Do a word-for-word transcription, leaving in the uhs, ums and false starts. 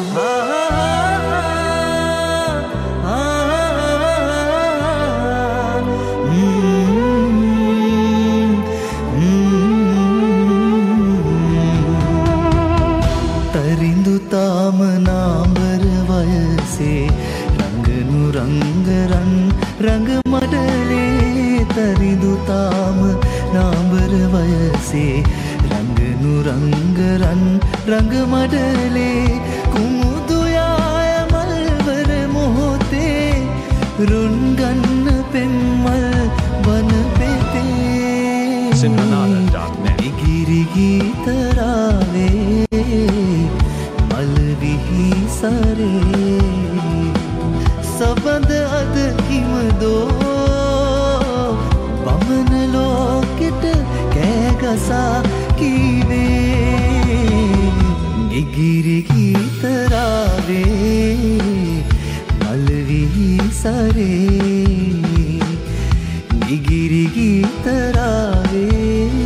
තරිඳු තාම නාඹර වයසේ රංගනු රංගරන් රංග මඩලේ තරිඳු තාම නාඹර වයසේ රංගනු රංගරන් රංග මඩලේ කුමුදු යාය මල්වර මොහොතේ රුන් ගන්න පෙම්මල් වන පෙතේ Sinhanada dot net ඉගිරි ගීතරාවේ මල්විහි සරේ සබඳ අද කිමදෝ බමන ලෝකෙට කෑගසා කීවේ ඉගිරි ගීතරාවේ මල්විහි සරේ ඉගිරි ගීතරාවේ